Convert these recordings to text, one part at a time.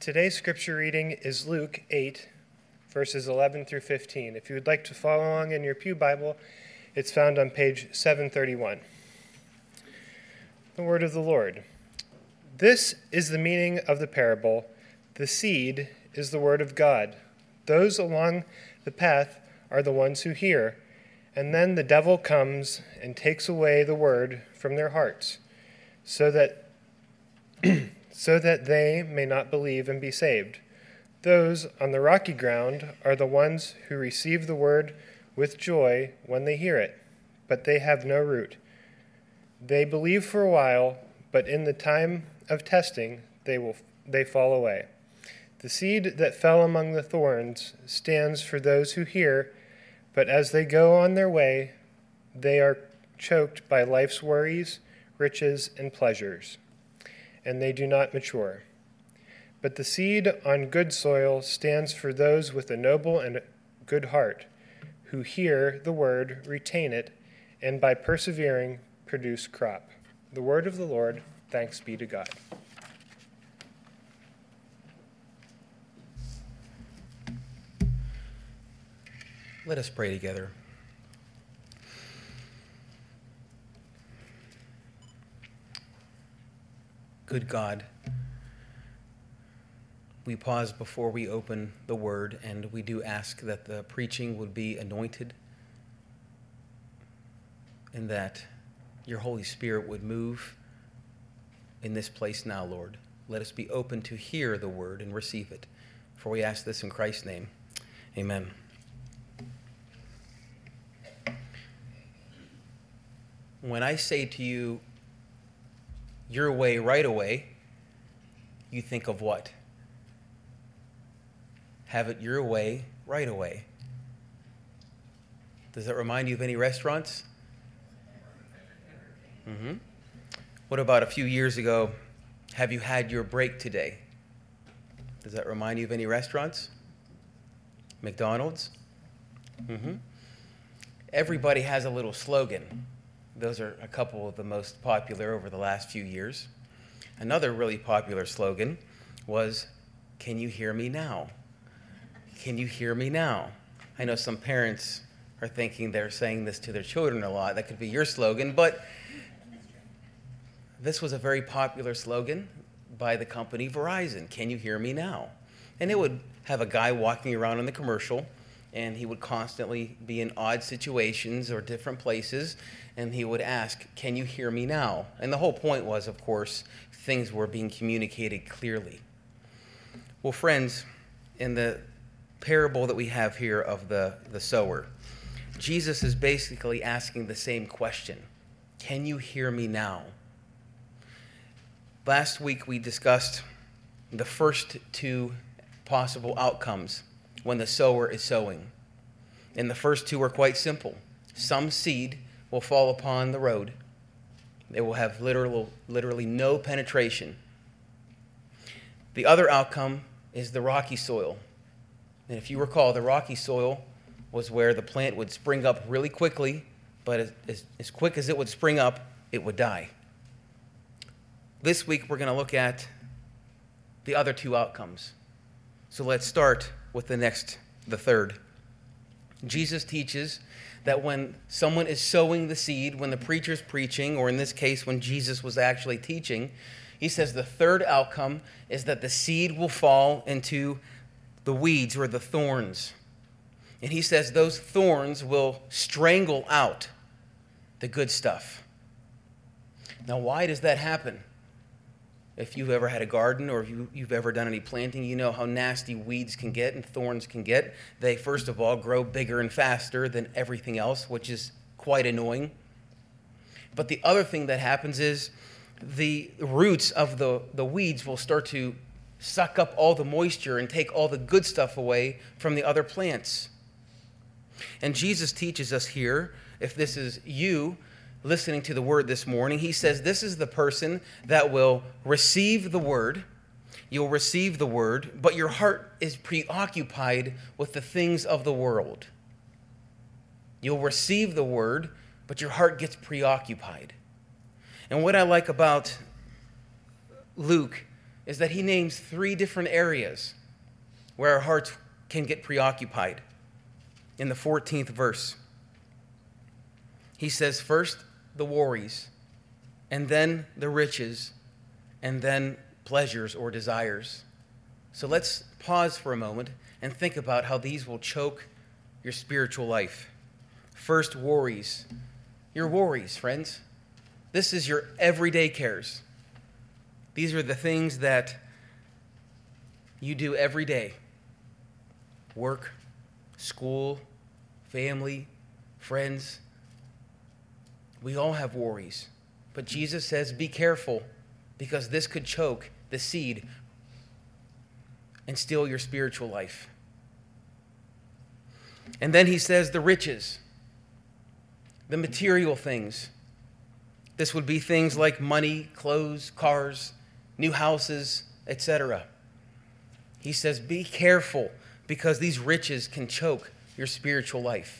Today's scripture reading is Luke 8, verses 11 through 15. If you would like to follow along in your pew Bible, it's found on page 731. The word of the Lord. This is the meaning of the parable. The seed is the word of God. Those along the path are the ones who hear, and then the devil comes and takes away the word from their hearts, so that they may not believe and be saved. Those on the rocky ground are the ones who receive the word with joy when they hear it, but they have no root. They believe for a while, but in the time of testing they fall away. The seed that fell among the thorns stands for those who hear, but as they go on their way, they are choked by life's worries, riches, and pleasures, and they do not mature. But the seed on good soil stands for those with a noble and good heart, who hear the word, retain it, and by persevering produce crop. The word of the Lord, thanks be to God. Let us pray together. Good God, we pause before we open the word, and we do ask that the preaching would be anointed and that your Holy Spirit would move in this place now, Lord. Let us be open to hear the word and receive it. For we ask this in Christ's name. Amen. When I say to you, your way right away, you think of what? Have it your way right away. Does that remind you of any restaurants? What about a few years ago, have you had your break today? Does that remind you of any restaurants? McDonald's? Everybody has a little slogan. Those are a couple of the most popular over the last few years. Another really popular slogan was, "Can you hear me now? Can you hear me now?" I know some parents are thinking they're saying this to their children a lot. That could be your slogan, but this was a very popular slogan by the company Verizon. Can you hear me now? And it would have a guy walking around in the commercial, and he would constantly be in odd situations or different places, and he would ask, "Can you hear me now?" And the whole point was, of course, things were being communicated clearly. Well, friends, in the parable that we have here of the sower, Jesus is basically asking the same question. Can you hear me now? Last week we discussed the first two possible outcomes when the sower is sowing. And the first two are quite simple. Some seed will fall upon the road. They will have literally no penetration. The other outcome is the rocky soil. And if you recall, the rocky soil was where the plant would spring up really quickly, but as quick as it would spring up, it would die. This week we're going to look at the other two outcomes. So let's start with the third. Jesus teaches that when someone is sowing the seed, when the preacher's preaching, or in this case, when Jesus was actually teaching, he says the third outcome is that the seed will fall into the weeds or the thorns. And he says those thorns will strangle out the good stuff. Now, why does that happen? If you've ever had a garden or if you've ever done any planting, you know how nasty weeds can get and thorns can get. They, first of all, grow bigger and faster than everything else, which is quite annoying. But the other thing that happens is the roots of the weeds will start to suck up all the moisture and take all the good stuff away from the other plants. And Jesus teaches us here, if this is you listening to the word this morning, he says this is the person that will receive the word. You'll receive the word, but your heart is preoccupied with the things of the world. You'll receive the word, but your heart gets preoccupied. And what I like about Luke is that he names 3 different areas where our hearts can get preoccupied. In the 14th verse, he says, first, the worries, and then the riches, and then pleasures or desires. So let's pause for a moment and think about how these will choke your spiritual life. First, worries. Your worries, friends. This is your everyday cares. These are the things that you do every day. Work, school, family, friends. We all have worries. But Jesus says, be careful, because this could choke the seed and steal your spiritual life. And then he says the riches, the material things. This would be things like money, clothes, cars, new houses, etc. He says, be careful, because these riches can choke your spiritual life.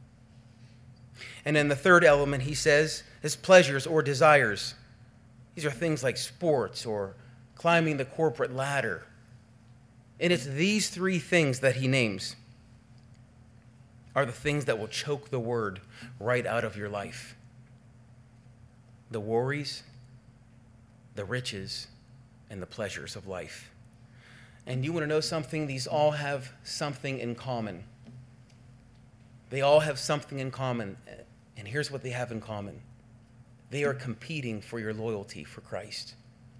And then the third element, he says, is pleasures or desires. These are things like sports or climbing the corporate ladder. And it's these 3 things that he names are the things that will choke the word right out of your life. The worries, the riches, and the pleasures of life. And you want to know something? These all have something in common. They all have something in common. And here's what they have in common. They are competing for your loyalty for Christ.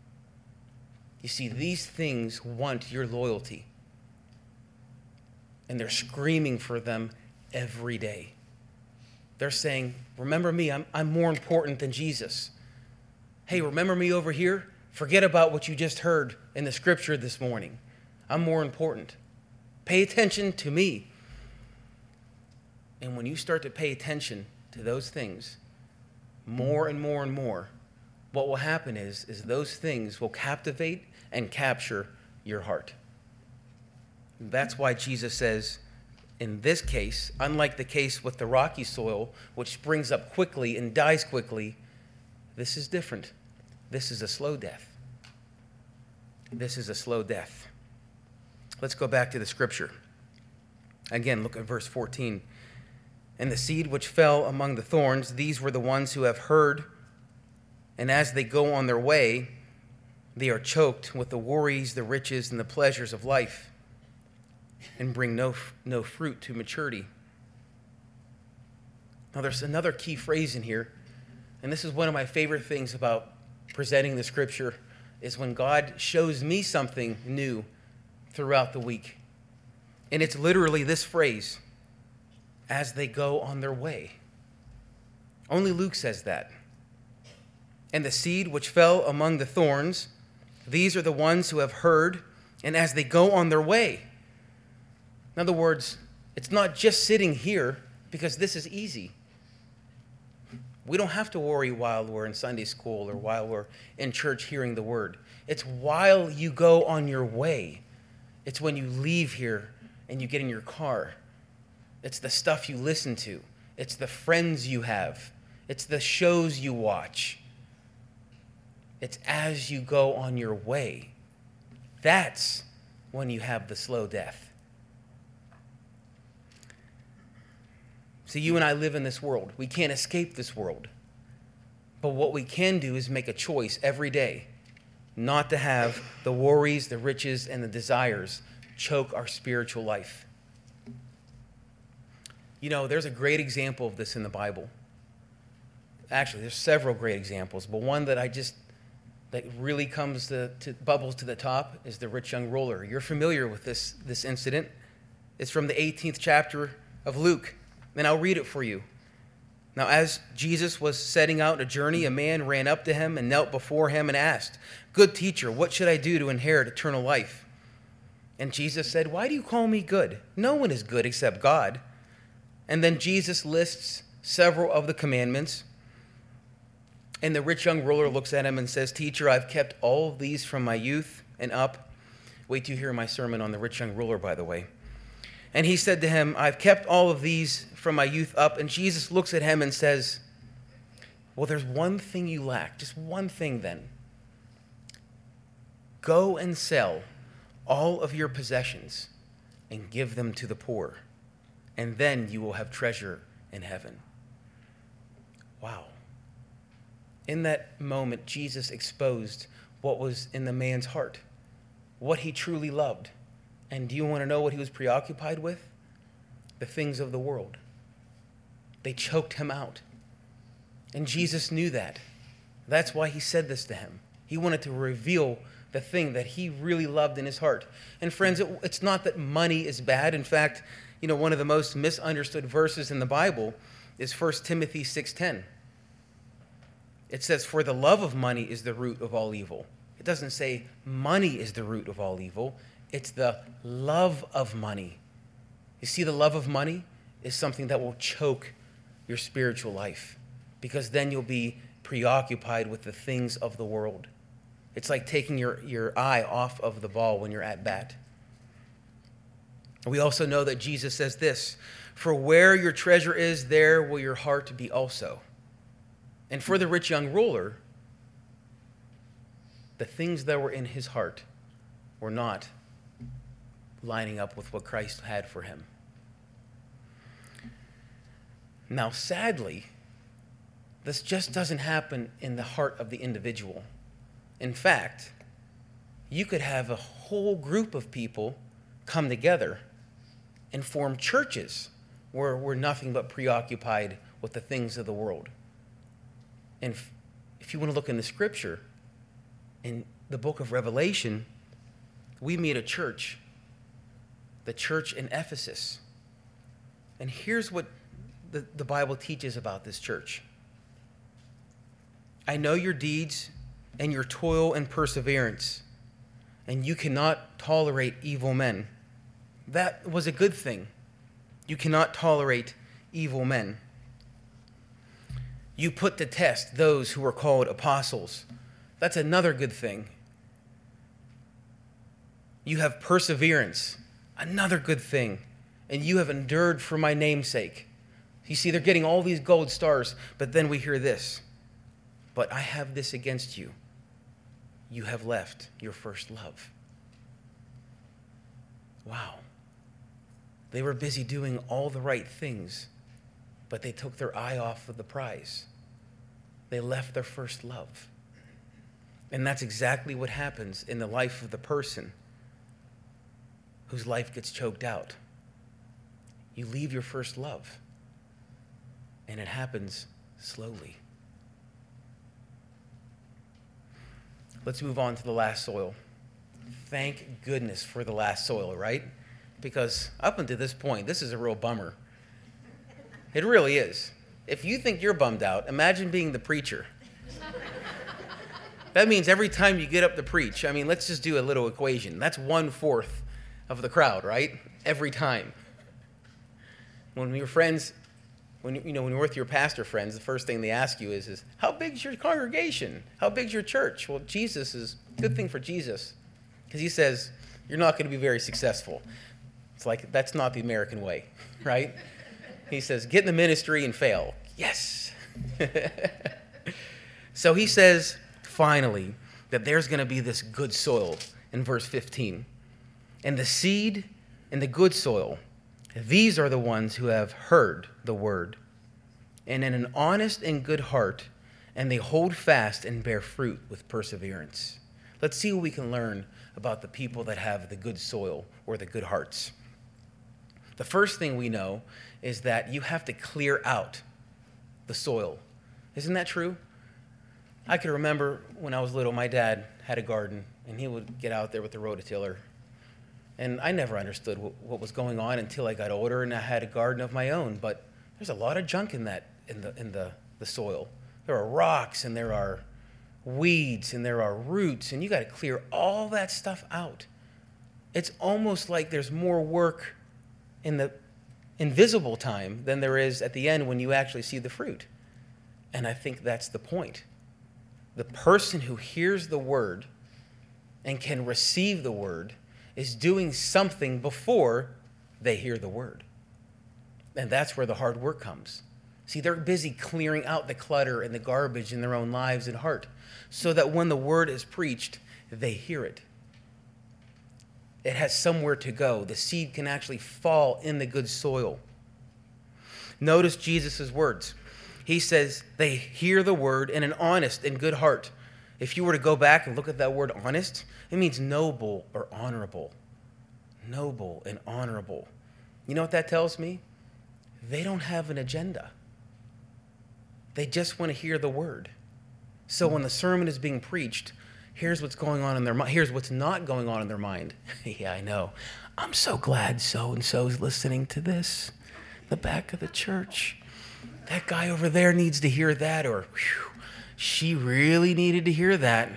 You see, these things want your loyalty. And they're screaming for them every day. They're saying, remember me, I'm more important than Jesus. Hey, remember me over here? Forget about what you just heard in the scripture this morning. I'm more important. Pay attention to me. And when you start to pay attention to those things, more and more and more, what will happen is those things will captivate and capture your heart. That's why Jesus says, in this case, unlike the case with the rocky soil, which springs up quickly and dies quickly, this is different. This is a slow death. This is a slow death. Let's go back to the scripture. Again, look at verse 14. And the seed which fell among the thorns, these were the ones who have heard, and as they go on their way, they are choked with the worries, the riches, and the pleasures of life, and bring no fruit to maturity. Now, there's another key phrase in here, and this is one of my favorite things about presenting the scripture, is when God shows me something new throughout the week. And it's literally this phrase, as they go on their way. Only Luke says that. And the seed which fell among the thorns, these are the ones who have heard, and as they go on their way. In other words, it's not just sitting here because this is easy. We don't have to worry while we're in Sunday school or while we're in church hearing the word. It's while you go on your way. It's when you leave here and you get in your car. It's the stuff you listen to. It's the friends you have. It's the shows you watch. It's as you go on your way. That's when you have the slow death. See, you and I live in this world. We can't escape this world. But what we can do is make a choice every day not to have the worries, the riches, and the desires choke our spiritual life. You know, there's a great example of this in the Bible. Actually, there's several great examples, but one that that really comes to bubbles to the top is the rich young ruler. You're familiar with this incident. It's from the 18th chapter of Luke, and I'll read it for you. Now, as Jesus was setting out on a journey, a man ran up to him and knelt before him and asked, "Good teacher, what should I do to inherit eternal life?" And Jesus said, "Why do you call me good? No one is good except God." And then Jesus lists several of the commandments. And the rich young ruler looks at him and says, "Teacher, I've kept all of these from my youth and up." Wait till you hear my sermon on the rich young ruler, by the way. And he said to him, "I've kept all of these from my youth up." And Jesus looks at him and says, "Well, there's one thing you lack. Just one thing then. Go and sell all of your possessions and give them to the poor, and then you will have treasure in heaven. Wow. In that moment, Jesus exposed what was in the man's heart, what he truly loved. And do you want to know what he was preoccupied with? The things of the world. They choked him out. And Jesus knew that. That's why he said this to him. He wanted to reveal the thing that he really loved in his heart. And friends, it's not that money is bad. In fact, one of the most misunderstood verses in the Bible is 1 Timothy 6:10. It says, "For the love of money is the root of all evil." It doesn't say money is the root of all evil. It's the love of money. You see, the love of money is something that will choke your spiritual life, because then you'll be preoccupied with the things of the world. It's like taking your eye off of the ball when you're at bat. We also know that Jesus says this, "For where your treasure is, there will your heart be also." And for the rich young ruler, the things that were in his heart were not lining up with what Christ had for him. Now, sadly, this just doesn't happen in the heart of the individual. In fact, you could have a whole group of people come together and form churches where we're nothing but preoccupied with the things of the world. And if you want to look in the scripture, in the book of Revelation, we meet a church, the church in Ephesus. And here's what the Bible teaches about this church. "I know your deeds and your toil and perseverance, and you cannot tolerate evil men." That was a good thing. You cannot tolerate evil men. "You put to test those who are called apostles." That's another good thing. "You have perseverance." Another good thing. "And you have endured for my name's sake." You see, they're getting all these gold stars, but then we hear this. "But I have this against you. You have left your first love." Wow. They were busy doing all the right things, but they took their eye off of the prize. They left their first love. And that's exactly what happens in the life of the person whose life gets choked out. You leave your first love, and it happens slowly. Let's move on to the last soil. Thank goodness for the last soil, right? Because up until this point, this is a real bummer. It really is. If you think you're bummed out, imagine being the preacher. That means every time you get up to preach, let's just do a little equation. That's 1/4 of the crowd, right? Every time. When your friends, when you're with your pastor friends, the first thing they ask you is how big's your congregation? How big's your church? Well, Jesus is good thing for Jesus, because he says you're not going to be very successful. It's like, that's not the American way, right? He says, get in the ministry and fail. Yes. So he says, finally, that there's going to be this good soil in verse 15. "And the seed in the good soil, these are the ones who have heard the word, and in an honest and good heart, and they hold fast and bear fruit with perseverance." Let's see what we can learn about the people that have the good soil or the good hearts. The first thing we know is that you have to clear out the soil. Isn't that true? I can remember when I was little, my dad had a garden, and he would get out there with the rototiller. And I never understood what was going on until I got older and I had a garden of my own. But there's a lot of junk in the soil. There are rocks, and there are weeds, and there are roots, and you got to clear all that stuff out. It's almost like there's more work in the invisible time than there is at the end when you actually see the fruit. And I think that's the point. The person who hears the word and can receive the word is doing something before they hear the word. And that's where the hard work comes. See, they're busy clearing out the clutter and the garbage in their own lives and heart so that when the word is preached, they hear it It has somewhere to go. The seed can actually fall in the good soil. Notice Jesus' words. He says they hear the word in an honest and good heart. If you were to go back and look at that word honest, it means noble or honorable. Noble and honorable. You know what that tells me? They don't have an agenda. They just want to hear the word. So when the sermon is being preached, here's what's going on in their mind. Here's what's not going on in their mind. Yeah, I know. I'm so glad so-and-so's listening to this. The back of the church. That guy over there needs to hear that, or whew, she really needed to hear that.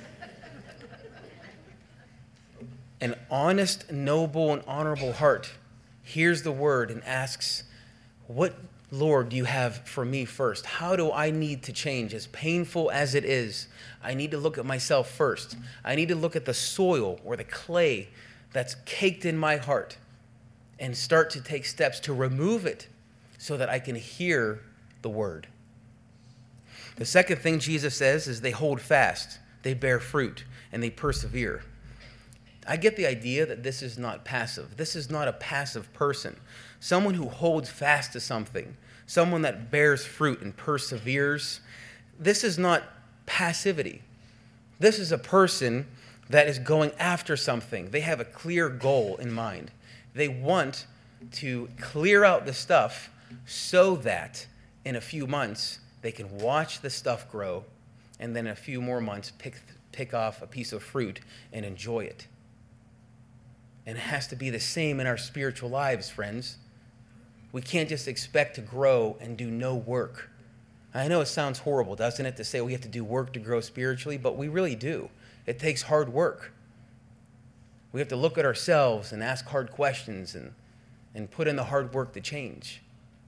An honest, noble, and honorable heart hears the word and asks, what, Lord, do you have for me first? How do I need to change? As painful as it is, I need to look at myself first. I need to look at the soil or the clay that's caked in my heart and start to take steps to remove it so that I can hear the word. The second thing Jesus says is they hold fast, they bear fruit, and they persevere. I get the idea that this is not passive. This is not a passive person. Someone who holds fast to something, someone that bears fruit and perseveres, this is not passivity. This is a person that is going after something. They have a clear goal in mind. They want to clear out the stuff so that in a few months they can watch the stuff grow, and then in a few more months pick off a piece of fruit and enjoy it. And it has to be the same in our spiritual lives, friends. We can't just expect to grow and do no work. I know it sounds horrible, doesn't it, to say we have to do work to grow spiritually, but we really do. It takes hard work. We have to look at ourselves and ask hard questions and put in the hard work to change.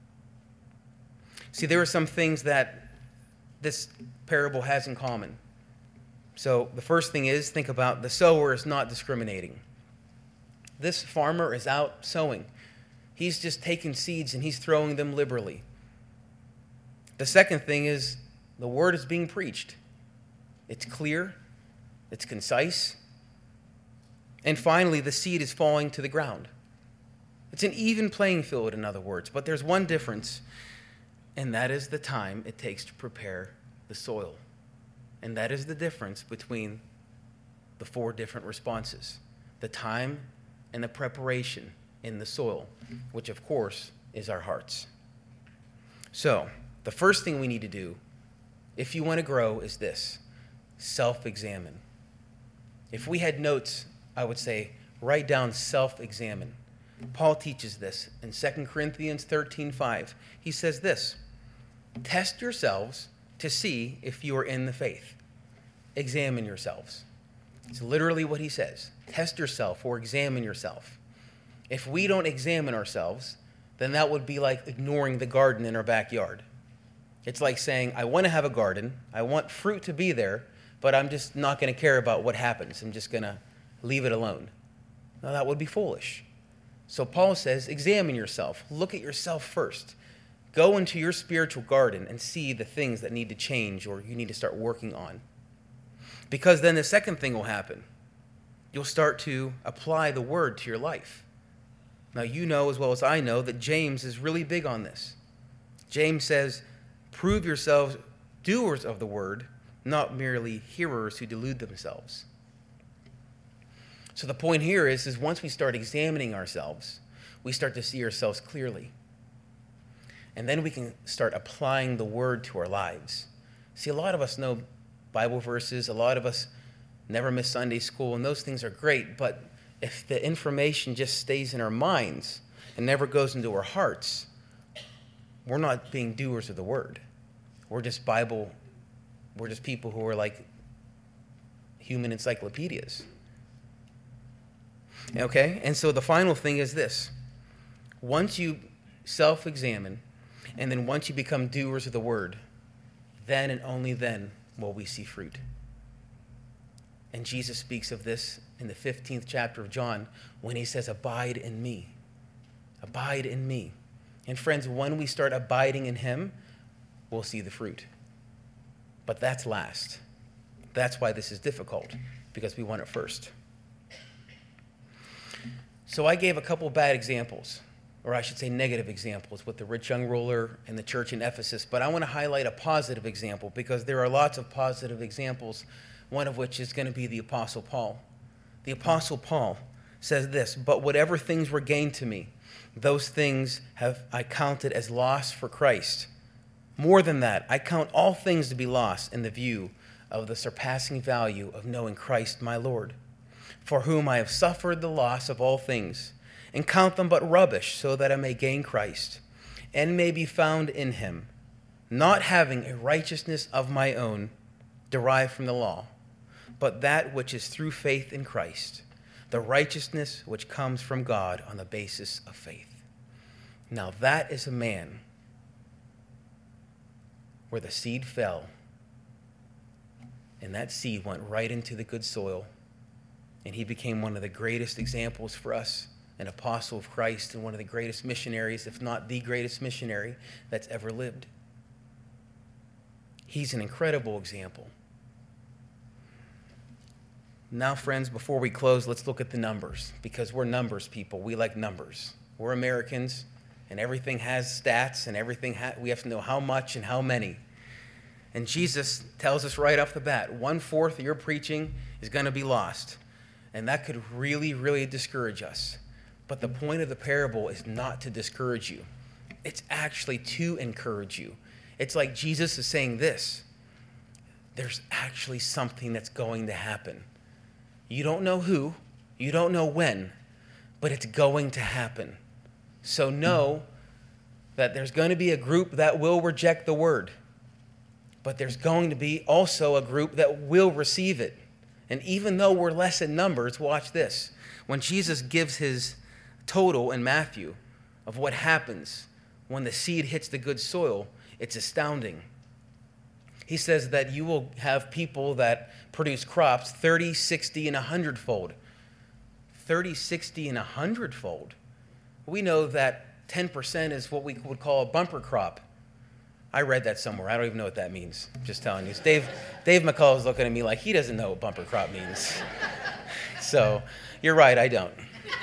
See, there are some things that this parable has in common. So the first thing is, think about the sower is not discriminating. This farmer is out sowing. He's just taking seeds and he's throwing them liberally. The second thing is the word is being preached. It's clear. It's concise. And finally, the seed is falling to the ground. It's an even playing field, in other words. But there's one difference, and that is the time it takes to prepare the soil. And that is the difference between the four different responses. The time and the preparation in the soil, which of course is our hearts. So, the first thing we need to do, if you want to grow, is this: self-examine. If we had notes, I would say, write down self-examine. Paul teaches this in 2 Corinthians 13:5. He says this: test yourselves to see if you are in the faith. Examine yourselves. It's literally what he says. Test yourself or examine yourself. If we don't examine ourselves, then that would be like ignoring the garden in our backyard. It's like saying, I want to have a garden, I want fruit to be there, but I'm just not going to care about what happens. I'm just going to leave it alone. Now, that would be foolish. So Paul says, examine yourself. Look at yourself first. Go into your spiritual garden and see the things that need to change or you need to start working on. Because then the second thing will happen. You'll start to apply the word to your life. Now, you know as well as I know that James is really big on this. James says, prove yourselves doers of the word, not merely hearers who delude themselves. So the point here is once we start examining ourselves, we start to see ourselves clearly. And then we can start applying the word to our lives. See, a lot of us know Bible verses. A lot of us never miss Sunday school, and those things are great. But if the information just stays in our minds and never goes into our hearts, we're not being doers of the word. We're just people who are like human encyclopedias. Okay? And so the final thing is this. Once you self-examine, and then once you become doers of the word, then and only then will we see fruit. And Jesus speaks of this in the 15th chapter of John when he says, abide in me. Abide in me. And friends, when we start abiding in him, we'll see the fruit. But that's last. That's why this is difficult, because we want it first. So I gave a couple bad examples, or I should say negative examples, with the rich young ruler and the church in Ephesus. But I want to highlight a positive example because there are lots of positive examples, one of which is going to be the Apostle Paul. The Apostle Paul says this, "But whatever things were gained to me, those things have I counted as loss for Christ. More than that, I count all things to be lost in the view of the surpassing value of knowing Christ my Lord, for whom I have suffered the loss of all things, and count them but rubbish, so that I may gain Christ, and may be found in him, not having a righteousness of my own derived from the law, but that which is through faith in Christ, the righteousness which comes from God on the basis of faith." Now that is a man where the seed fell, and that seed went right into the good soil, and he became one of the greatest examples for us, an apostle of Christ, and one of the greatest missionaries, if not the greatest missionary that's ever lived. He's an incredible example. Now, friends, before we close, let's look at the numbers, because we're numbers people. We like numbers. We're Americans, and everything has stats, and we have to know how much and how many. And Jesus tells us right off the bat, 1/4 of your preaching is going to be lost. And that could really, really discourage us. But the point of the parable is not to discourage you. It's actually to encourage you. It's like Jesus is saying this: there's actually something that's going to happen. You don't know who, you don't know when, but it's going to happen. So know that there's going to be a group that will reject the word, but there's going to be also a group that will receive it. And even though we're less in numbers, watch this. When Jesus gives his total in Matthew of what happens when the seed hits the good soil, it's astounding. He says that you will have people that produce crops 30, 60, and 100-fold. 30, 60, and 100-fold. We know that 10% is what we would call a bumper crop. I read that somewhere. I don't even know what that means. I'm just telling you. Dave McCall is looking at me like he doesn't know what bumper crop means. So you're right, I don't.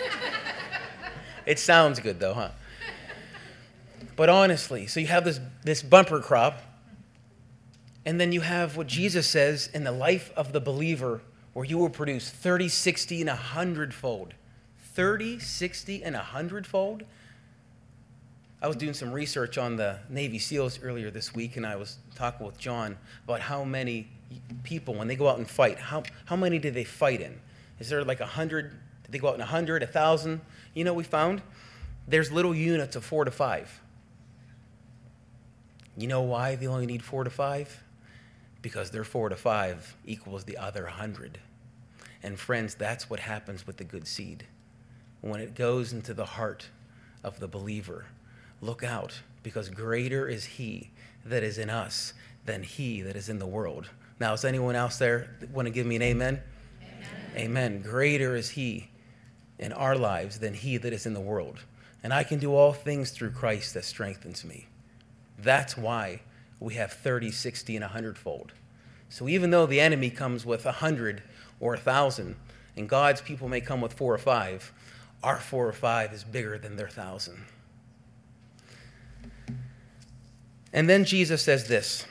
It sounds good though, huh? But honestly, so you have this bumper crop, and then you have what Jesus says in the life of the believer, where you will produce 30, 60, and 100-fold. 30, 60, and 100-fold? I was doing some research on the Navy SEALs earlier this week, and I was talking with John about how many people, when they go out and fight, how many do they fight in? Is there like 100? Did they go out in 100, 1,000? You know what we found? There's little units of 4 to 5. You know why they only need 4 to 5? Because their 4 to 5 equals the other 100. And friends, that's what happens with the good seed. When it goes into the heart of the believer, look out, because greater is he that is in us than he that is in the world. Now, is anyone else there want to give me an amen? Amen. Amen. Greater is he in our lives than he that is in the world. And I can do all things through Christ that strengthens me. That's why we have 30, 60, and 100-fold. So even though the enemy comes with 100 or 1,000, and God's people may come with 4 or 5, our 4 or 5 is bigger than their 1,000. And then Jesus says this.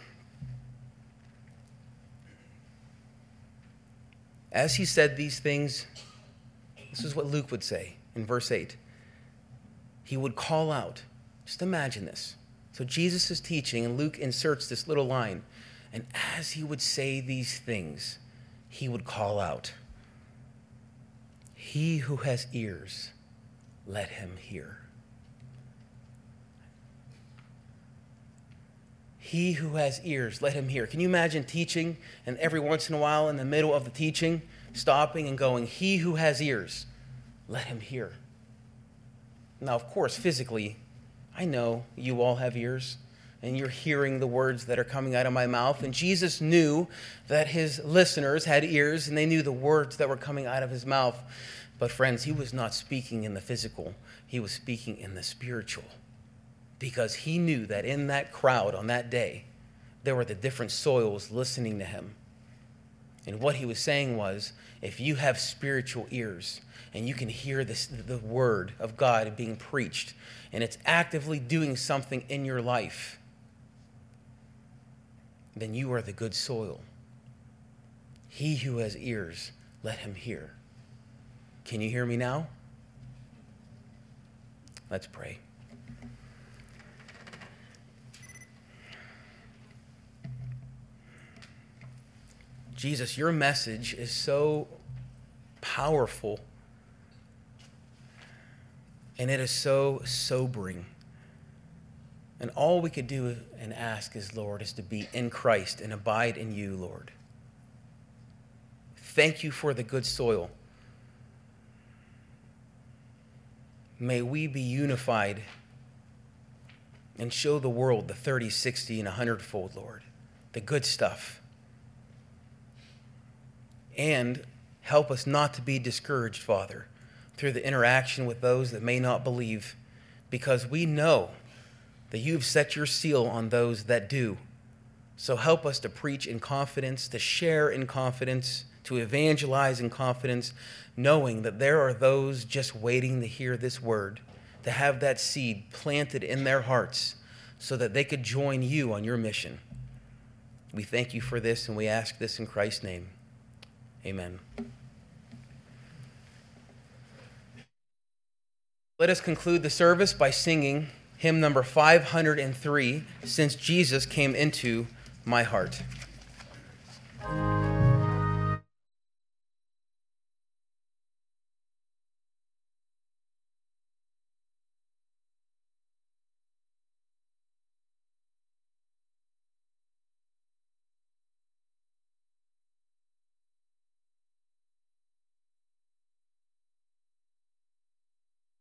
As he said these things, this is what Luke would say in verse 8. He would call out. Just imagine this. So Jesus is teaching, and Luke inserts this little line. And as he would say these things, he would call out, "He who has ears, let him hear." He who has ears, let him hear. Can you imagine teaching, and every once in a while in the middle of the teaching, stopping and going, "He who has ears, let him hear"? Now, of course, physically, I know you all have ears, and you're hearing the words that are coming out of my mouth. And Jesus knew that his listeners had ears, and they knew the words that were coming out of his mouth. But friends, he was not speaking in the physical. He was speaking in the spiritual. Because he knew that in that crowd on that day, there were the different soils listening to him. And what he was saying was, if you have spiritual ears and you can hear the word of God being preached, and it's actively doing something in your life, then you are the good soil. He who has ears, let him hear. Can you hear me now? Let's pray. Jesus, your message is so powerful, and it is so sobering. And all we could do and ask is, Lord, is to be in Christ and abide in you, Lord. Thank you for the good soil. May we be unified and show the world the 30, 60, and 100-fold, Lord, the good stuff. And help us not to be discouraged, Father, through the interaction with those that may not believe, because we know that you've set your seal on those that do. So help us to preach in confidence, to share in confidence, to evangelize in confidence, knowing that there are those just waiting to hear this word, to have that seed planted in their hearts so that they could join you on your mission. We thank you for this, and we ask this in Christ's name. Amen. Let us conclude the service by singing hymn number 503, Since Jesus Came Into My Heart.